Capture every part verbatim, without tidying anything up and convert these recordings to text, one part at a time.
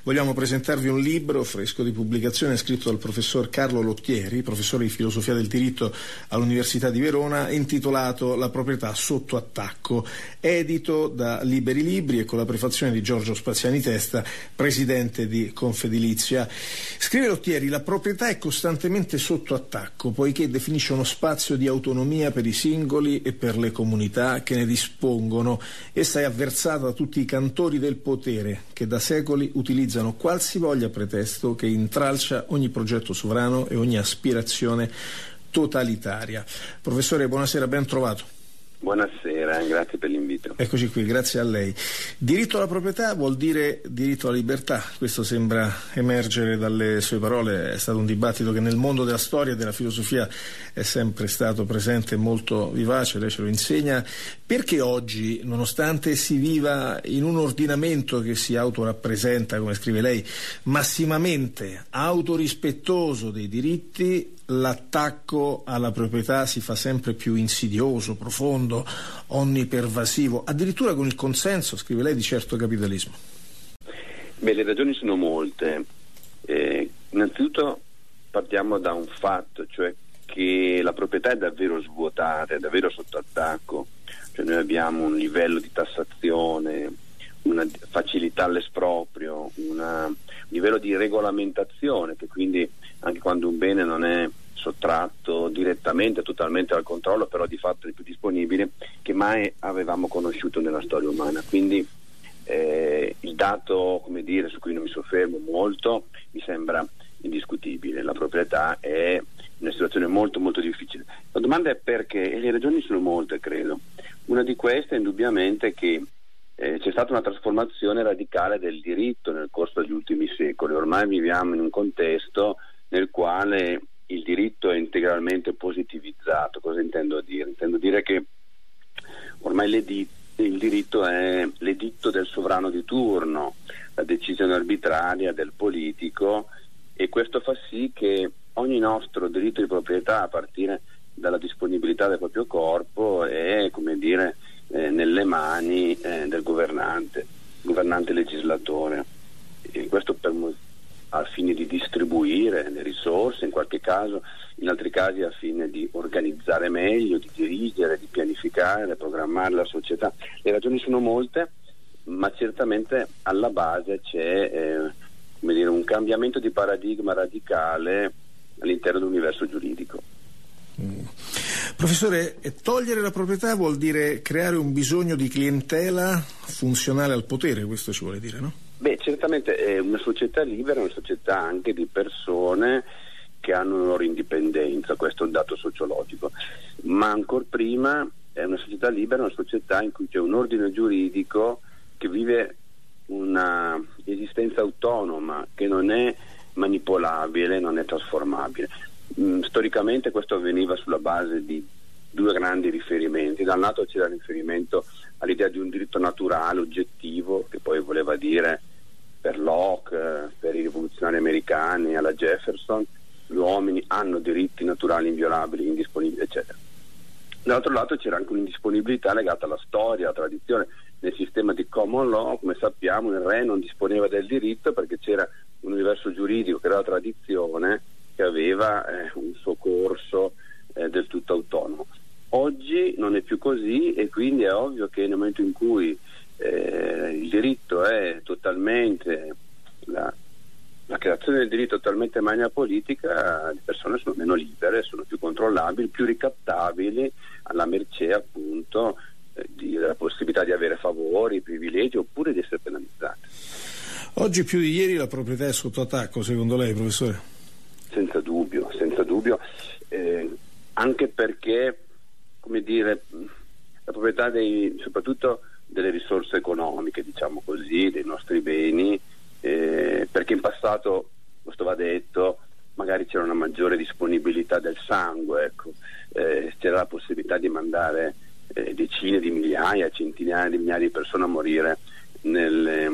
vogliamo presentarvi un libro fresco di pubblicazione scritto dal professor Carlo Lottieri, professore di filosofia del diritto all'Università di Verona, intitolato La proprietà sotto attacco, edito da Liberi Libri e con la prefazione di Giorgio Spaziani Testa, presidente di Confedilizia. Scrive Lottieri: la proprietà è costantemente sotto attacco, poiché definisce uno spazio di autonomia per i singoli e per le comunità che ne dispongono. Essa è avversata da tutti i cantori del potere, che da secoli utilizzano qualsivoglia pretesto che intralcia ogni progetto sovrano e ogni aspirazione totalitaria. Professore, buonasera, ben trovato. Buonasera, grazie per l'invito. Eccoci qui, grazie a lei. Diritto alla proprietà vuol dire diritto alla libertà, questo sembra emergere dalle sue parole. È stato un dibattito che nel mondo della storia e della filosofia è sempre stato presente e molto vivace, lei ce lo insegna. Perché oggi, nonostante si viva in un ordinamento che si autorappresenta, come scrive lei, massimamente autorispettoso dei diritti, l'attacco alla proprietà si fa sempre più insidioso, profondo, onnipervasivo, addirittura con il consenso, scrive lei, di certo capitalismo? Beh, le ragioni sono molte. Eh, innanzitutto partiamo da un fatto, cioè che la proprietà è davvero svuotata, è davvero sotto attacco. Cioè noi abbiamo un livello di tassazione, una facilità all'esproprio, una, un livello di regolamentazione che quindi anche quando un bene non è sottratto direttamente, totalmente al controllo, però di fatto è più disponibile, che mai avevamo conosciuto nella storia umana. Quindi eh, il dato, come dire, su cui non mi soffermo molto, mi sembra indiscutibile. La proprietà è in una situazione molto molto difficile. La domanda è perché, e le ragioni sono molte, credo. Una di queste è indubbiamente che Eh, c'è stata una trasformazione radicale del diritto nel corso degli ultimi secoli. Ormai viviamo in un contesto nel quale il diritto è integralmente positivizzato. Cosa intendo dire? Intendo dire che ormai l'editto, il diritto è l'editto del sovrano di turno, la decisione arbitraria del politico, e questo fa sì che ogni nostro diritto di proprietà, a partire dalla disponibilità del proprio corpo, è, come dire, Eh, nelle mani eh, del governante, governante legislatore, e questo per, al fine di distribuire le risorse, in qualche caso, in altri casi al fine di organizzare meglio, di dirigere, di pianificare, programmare la società. Le ragioni sono molte, ma certamente alla base c'è eh, come dire, un cambiamento di paradigma radicale all'interno dell'universo giuridico. Mm. Professore, togliere la proprietà vuol dire creare un bisogno di clientela funzionale al potere, questo ci vuole dire, no? Beh, certamente è una società libera, una società anche di persone che hanno una loro indipendenza, questo è un dato sociologico, ma ancor prima è una società libera, una società in cui c'è un ordine giuridico che vive una esistenza autonoma, che non è manipolabile, non è trasformabile. Storicamente questo avveniva sulla base di due grandi riferimenti. Da un lato c'era il riferimento all'idea di un diritto naturale, oggettivo, che poi voleva dire, per Locke, per i rivoluzionari americani, alla Jefferson, gli uomini hanno diritti naturali inviolabili, indisponibili, eccetera. Dall'altro lato c'era anche un'indisponibilità legata alla storia, alla tradizione. Nel sistema di common law, come sappiamo, il re non disponeva del diritto perché c'era un universo giuridico che era la tradizione, che aveva eh, un suo corso eh, del tutto autonomo. Oggi non è più così, e quindi è ovvio che nel momento in cui eh, il diritto è totalmente la, la creazione del diritto è totalmente magna politica, le persone sono meno libere, sono più controllabili, più ricattabili, alla mercé appunto eh, di, della possibilità di avere favori, privilegi, oppure di essere penalizzati. Oggi più di ieri la proprietà è sotto attacco, secondo lei, professore? Senza dubbio, senza dubbio, eh, anche perché, come dire, la proprietà dei, soprattutto delle risorse economiche, diciamo così, dei nostri beni, eh, perché in passato, questo va detto, magari c'era una maggiore disponibilità del sangue, ecco, eh, c'era la possibilità di mandare eh, decine di migliaia, centinaia di migliaia di persone a morire nelle,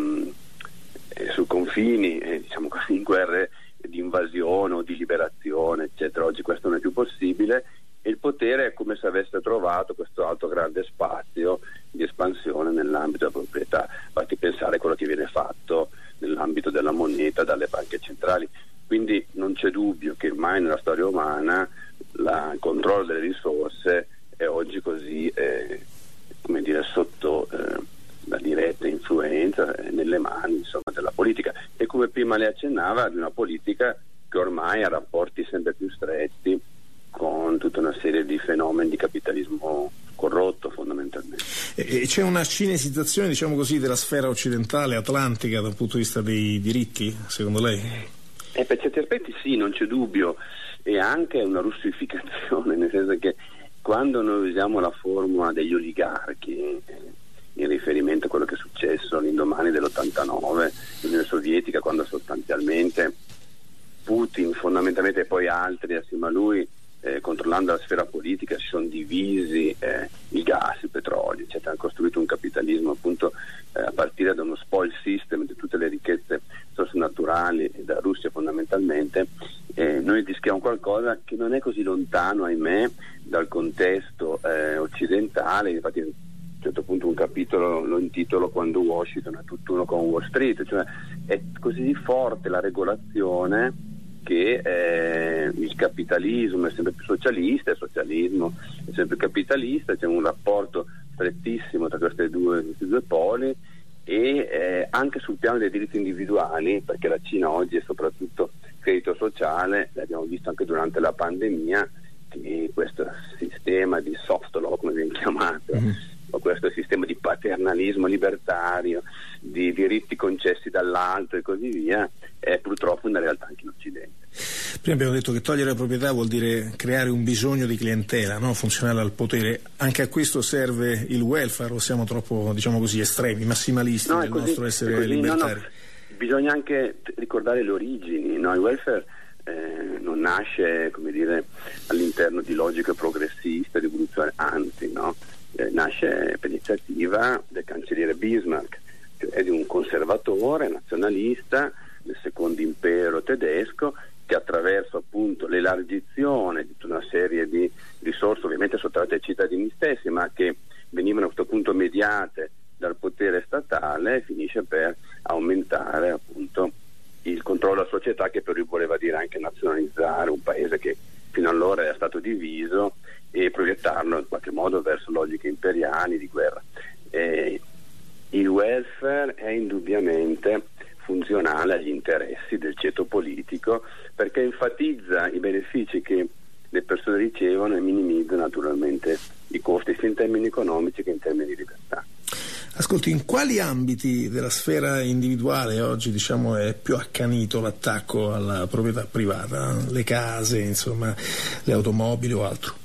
eh, su confini, eh, diciamo così, in guerre di invasione o di liberazione, eccetera. Oggi questo non è più possibile, e il potere è come se avesse trovato questo altro grande spazio di espansione nell'ambito della proprietà. Basti pensare a quello che viene fatto nell'ambito della moneta dalle banche centrali. Quindi non c'è dubbio che mai nella storia umana la, il controllo delle risorse è oggi così eh, come dire, sotto eh, la diretta influenza eh, nelle mani, insomma, della politica, e come prima lei accennava, di una politica che ormai ha rapporti sempre più stretti con tutta una serie di fenomeni di capitalismo corrotto, fondamentalmente. E c'è una cinesizzazione, diciamo così, della sfera occidentale, atlantica, dal punto di vista dei diritti, secondo lei? Eh, per certi aspetti sì, non c'è dubbio, e anche una russificazione, nel senso che quando noi usiamo la formula degli oligarchi eh, in riferimento a quello che è successo all'indomani dell'ottantanove nell'Unione Sovietica, quando sostanzialmente Putin, fondamentalmente, e poi altri assieme a lui, eh, controllando la sfera politica, si sono divisi eh, il gas, il petrolio, eccetera. Hanno costruito un capitalismo appunto eh, a partire da uno spoil system di tutte le ricchezze risorse naturali e da Russia fondamentalmente. Eh, noi rischiamo qualcosa che non è così lontano, ahimè, dal contesto eh, occidentale. Infatti a un certo punto un capitolo lo intitolo Quando Washington è tutt'uno con Wall Street, cioè è così forte la regolazione che eh, il capitalismo è sempre più socialista, il socialismo è sempre più capitalista, c'è un rapporto strettissimo tra queste due, questi due poli, e eh, anche sul piano dei diritti individuali, perché la Cina oggi è soprattutto credito sociale, l'abbiamo visto anche durante la pandemia, che questo sistema di soft law, come viene chiamato, mm. o questo sistema di paternalismo libertario, di diritti concessi dall'alto e così via, è purtroppo una realtà anche in Occidente. Prima abbiamo detto che togliere la proprietà vuol dire creare un bisogno di clientela, no? Funzionale al potere. Anche a questo serve il welfare, o siamo troppo, diciamo così, estremi, massimalisti no, nel così, nostro essere così, libertari? No, no. Bisogna anche ricordare le origini, no? Il welfare eh, non nasce, come dire, all'interno di logiche progressiste, rivoluzionarie, anzi, no? Eh, nasce per iniziativa del cancelliere Bismarck, cioè di un conservatore nazionalista del secondo impero tedesco, che attraverso appunto l'elargizione di tutta una serie di risorse, ovviamente sottratte ai cittadini stessi, ma che venivano a questo punto mediate dal potere statale, finisce per aumentare appunto il controllo della società, che per lui voleva dire anche nazionalizzare un paese che fino allora era stato diviso e proiettarlo in qualche modo verso logiche imperiali di guerra. E il welfare è indubbiamente funzionale agli interessi del ceto politico, perché enfatizza i benefici che le persone ricevono e minimizza naturalmente i costi sia in termini economici che in termini di libertà. Ascolti, in quali ambiti della sfera individuale oggi, diciamo, è più accanito l'attacco alla proprietà privata? Le case, insomma, le automobili o altro?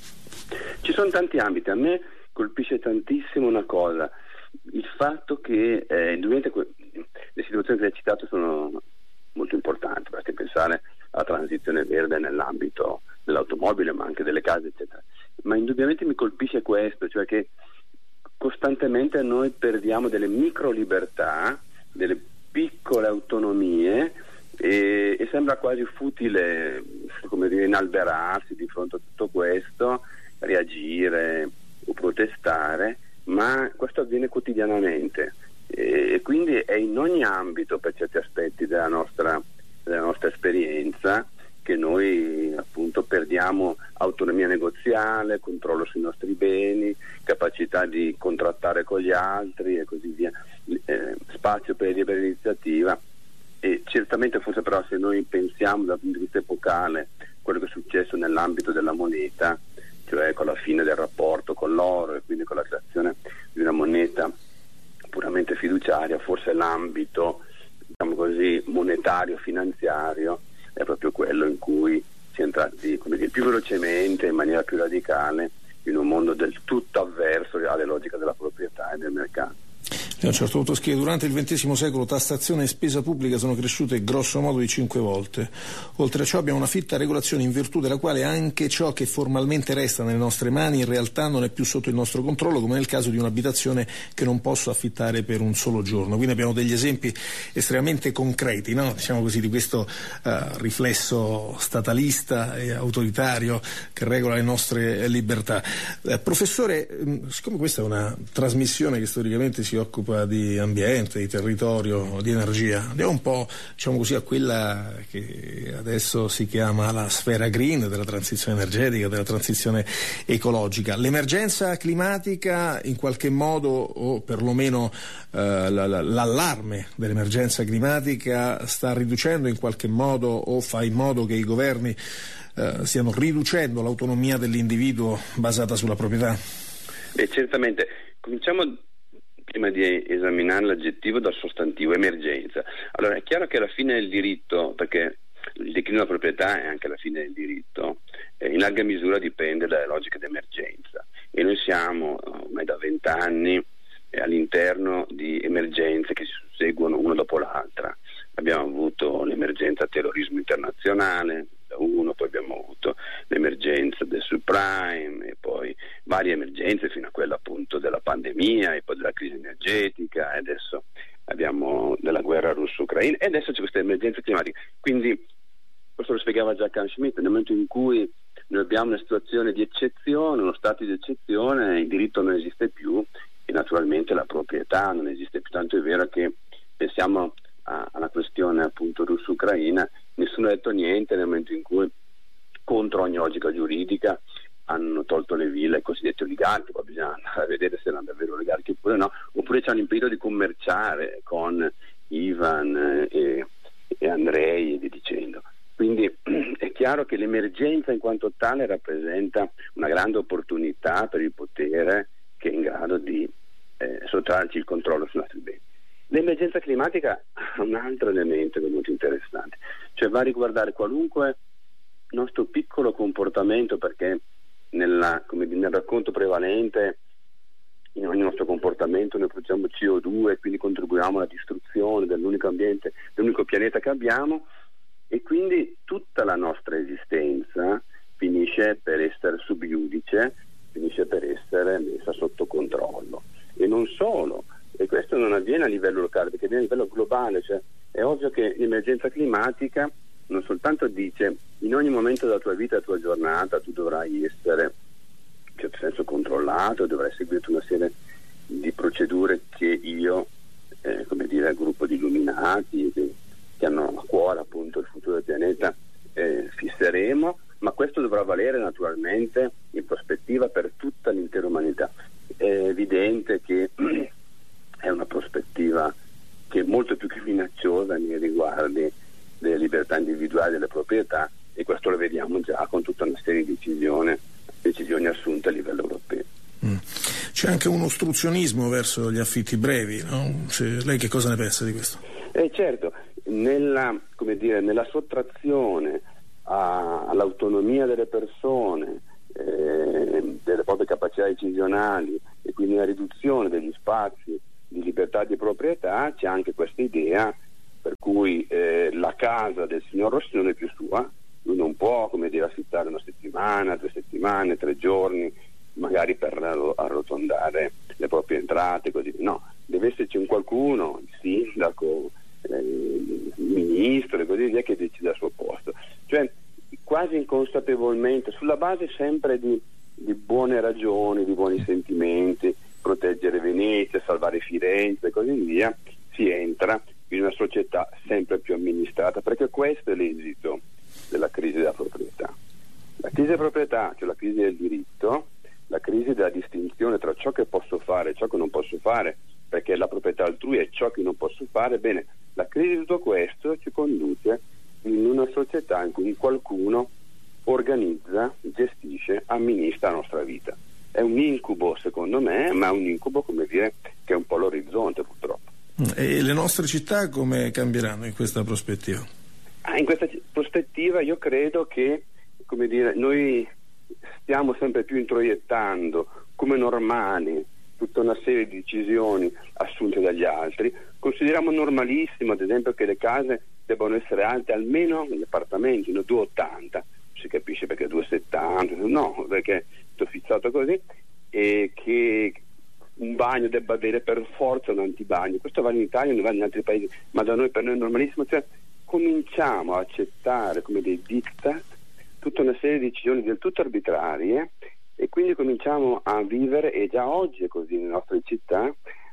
Ci sono tanti ambiti. A me colpisce tantissimo una cosa, il fatto che eh, indubbiamente le situazioni che hai citato sono molto importanti, basti pensare alla transizione verde nell'ambito dell'automobile, ma anche delle case, eccetera. Ma indubbiamente mi colpisce questo, cioè che costantemente noi perdiamo delle micro libertà, delle piccole autonomie, e, e sembra quasi futile, come dire, inalberarsi di fronte a tutto questo, reagire o protestare, ma questo avviene quotidianamente, e quindi è in ogni ambito, per certi aspetti della nostra, della nostra esperienza, che noi appunto perdiamo autonomia negoziale, controllo sui nostri beni, capacità di contrattare con gli altri e così via, eh, spazio per libera iniziativa. E certamente, forse però, se noi pensiamo dal punto di vista epocale quello che è successo nell'ambito della moneta, cioè con la fine del rapporto con l'oro e quindi con la creazione di una moneta puramente fiduciaria, forse l'ambito, diciamo così, monetario finanziario è proprio quello in cui si è entrati, come dire, più velocemente, in maniera più radicale, in un mondo del tutto avverso alle logiche della proprietà e del mercato. A un certo punto scrive: durante il ventesimo secolo tassazione e spesa pubblica sono cresciute grosso modo di cinque volte. Oltre a ciò abbiamo una fitta regolazione in virtù della quale anche ciò che formalmente resta nelle nostre mani in realtà non è più sotto il nostro controllo, come nel caso di un'abitazione che non posso affittare per un solo giorno. Quindi abbiamo degli esempi estremamente concreti, no? Diciamo così, di questo uh, riflesso statalista e autoritario che regola le nostre libertà. Eh, professore, siccome questa è una trasmissione che storicamente si occupa occupa di ambiente, di territorio, di energia. Andiamo un po', diciamo così, a quella che adesso si chiama la sfera green, della transizione energetica, della transizione ecologica. L'emergenza climatica in qualche modo, o perlomeno eh, l'allarme dell'emergenza climatica, sta riducendo in qualche modo o fa in modo che i governi eh, stiano riducendo l'autonomia dell'individuo basata sulla proprietà? Eh, certamente. Cominciamo prima di esaminare l'aggettivo dal sostantivo emergenza. Allora, è chiaro che alla fine del diritto, perché il declino della proprietà è anche la fine del diritto, eh, in larga misura dipende dalle logiche d'emergenza, e noi siamo ormai da vent'anni eh, all'interno di emergenze che si susseguono una dopo l'altra. Abbiamo avuto l'emergenza terrorismo internazionale, da uno, poi abbiamo avuto l'emergenza del subprime e poi varie emergenze fino a quella appunto della pandemia e poi della crisi energetica, e adesso abbiamo della guerra russo-ucraina, e adesso c'è questa emergenza climatica. Quindi questo lo spiegava già Carl Schmitt: nel momento in cui noi abbiamo una situazione di eccezione, uno stato di eccezione, il diritto non esiste più e naturalmente la proprietà non esiste più. Tanto è vero che pensiamo alla questione appunto russo-ucraina, nessuno ha detto niente nel momento in cui, contro ogni logica giuridica, hanno tolto le ville ai cosiddetti oligarchi. Poi bisogna andare a vedere se erano davvero oligarchi oppure no, oppure ci hanno impedito di commerciare con Ivan e, e Andrei e via dicendo. Quindi è chiaro che l'emergenza in quanto tale rappresenta una grande opportunità per il potere, che è in grado di eh, sottrarci il controllo sui nostri beni. L'emergenza climatica ha un altro elemento che è molto interessante, cioè va a riguardare qualunque nostro piccolo comportamento, perché nella, come dire, nel racconto prevalente in ogni nostro comportamento noi produciamo C O due e quindi contribuiamo alla distruzione dell'unico ambiente, dell'unico pianeta che abbiamo, e quindi tutta la nostra esistenza finisce per essere sub iudice, finisce per essere messa sotto controllo. E non solo, e questo non avviene a livello locale, perché avviene a livello globale. Cioè è ovvio che l'emergenza climatica non soltanto dice in ogni momento della tua vita, della tua giornata, tu dovrai essere in certo senso controllato, dovrai seguire una serie di procedure che io, eh, come dire, al gruppo di illuminati che, che hanno a cuore appunto il futuro del pianeta, eh, fisseremo, ma questo dovrà valere naturalmente in prospettiva per tutta l'intera umanità. È evidente che è una prospettiva che è molto più che minacciosa nei riguardi delle libertà individuali, delle proprietà, e questo lo vediamo già con tutta una serie di decisioni, decisioni assunte a livello europeo. Mm. C'è anche un ostruzionismo verso gli affitti brevi, no? Cioè, lei che cosa ne pensa di questo? Eh certo, nella, come dire, nella sottrazione a, all'autonomia delle persone, eh, delle proprie capacità decisionali, e quindi la riduzione degli spazi di libertà di proprietà, c'è anche questa idea per cui eh, la casa del signor Rossi non è più sua, lui non può, come dire, affittare una settimana, due settimane, tre giorni, magari per arrotondare le proprie entrate, così. No, deve esserci un qualcuno, il sindaco, eh, il ministro e così via, che decide al suo posto. Cioè quasi inconsapevolmente, sulla base sempre di, di buone ragioni, di buoni sentimenti, proteggere Venezia, salvare Firenze e così via, si entra in una società sempre più amministrata, perché questo è l'esito della crisi della proprietà. La crisi della proprietà, cioè la crisi del diritto, la crisi della distinzione tra ciò che posso fare e ciò che non posso fare, perché la proprietà altrui è ciò che non posso fare. Bene, la crisi di tutto questo ci conduce in una società in cui qualcuno organizza, gestisce, amministra la nostra vita. È un incubo secondo me, ma è un incubo, come dire, che è un po' l'orizzonte purtroppo. E le nostre città come cambieranno in questa prospettiva? Ah, in questa prospettiva io credo che, come dire, noi stiamo sempre più introiettando come normali tutta una serie di decisioni assunte dagli altri. Consideriamo normalissimo, ad esempio, che le case debbano essere alte almeno, gli appartamenti, no, due virgola ottanta, si capisce perché due virgola settanta, no, perché è fissato così, e che un bagno debba avere per forza un antibagno. Questo vale in Italia, non vale in altri paesi, ma da noi per noi è normalissimo. Cioè cominciamo a accettare come dei diktat tutta una serie di decisioni del tutto arbitrarie, e quindi cominciamo a vivere, e già oggi è così nelle nostre città,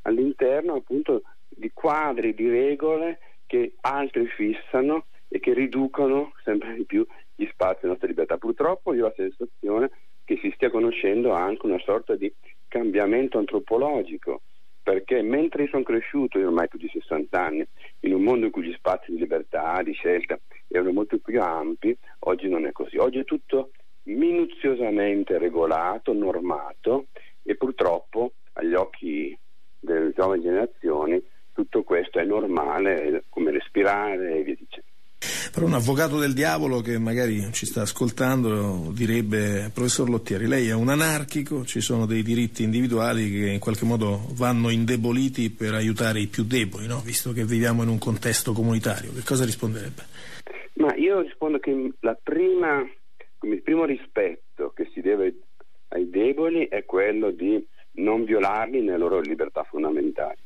all'interno appunto di quadri, di regole che altri fissano e che riducono sempre di più gli spazi della nostra libertà. Purtroppo io ho la sensazione che si stia conoscendo anche una sorta di cambiamento antropologico, perché mentre io sono cresciuto, io ormai più di sessanta anni, in un mondo in cui gli spazi di libertà, di scelta erano molto più ampi, oggi non è così. Oggi è tutto minuziosamente regolato, normato, e purtroppo agli occhi delle giovani generazioni tutto questo è normale, come respirare e via dicendo. Per un avvocato del diavolo che magari ci sta ascoltando direbbe: professor Lottieri, lei è un anarchico, ci sono dei diritti individuali che in qualche modo vanno indeboliti per aiutare i più deboli, no? Visto che viviamo in un contesto comunitario. Che cosa risponderebbe? Ma io rispondo che la prima, come il primo rispetto che si deve ai deboli è quello di non violarli nelle loro libertà fondamentali,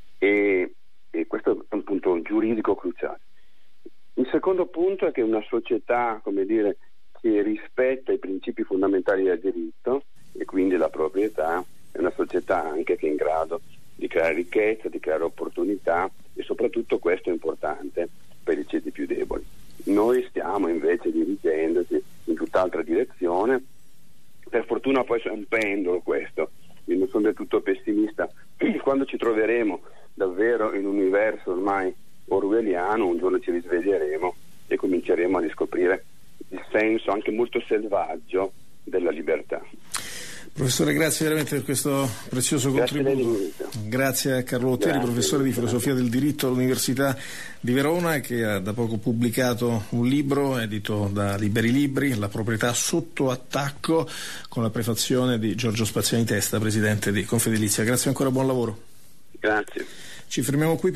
e, e questo è un punto giuridico cruciale. Il secondo punto è che una società, come dire, che rispetta i principi fondamentali del diritto e quindi la proprietà, è una società anche che è in grado di creare ricchezza, di creare opportunità, e soprattutto questo è importante per i ceti più deboli. Noi stiamo invece dirigendoci in tutt'altra direzione. Per fortuna poi è un pendolo questo, io non sono del tutto pessimista. Quando ci troveremo davvero in un universo ormai orwelliano, un giorno ci risveglieremo e cominceremo a riscoprire il senso anche molto selvaggio della libertà. Professore, grazie veramente per questo prezioso grazie contributo. Grazie a Carlo Lottieri, professore di filosofia del diritto all'Università di Verona, che ha da poco pubblicato un libro edito da Liberi Libri, La proprietà sotto attacco, con la prefazione di Giorgio Spaziani Testa, presidente di Confedilizia. Grazie ancora, buon lavoro. Grazie. Ci fermiamo qui.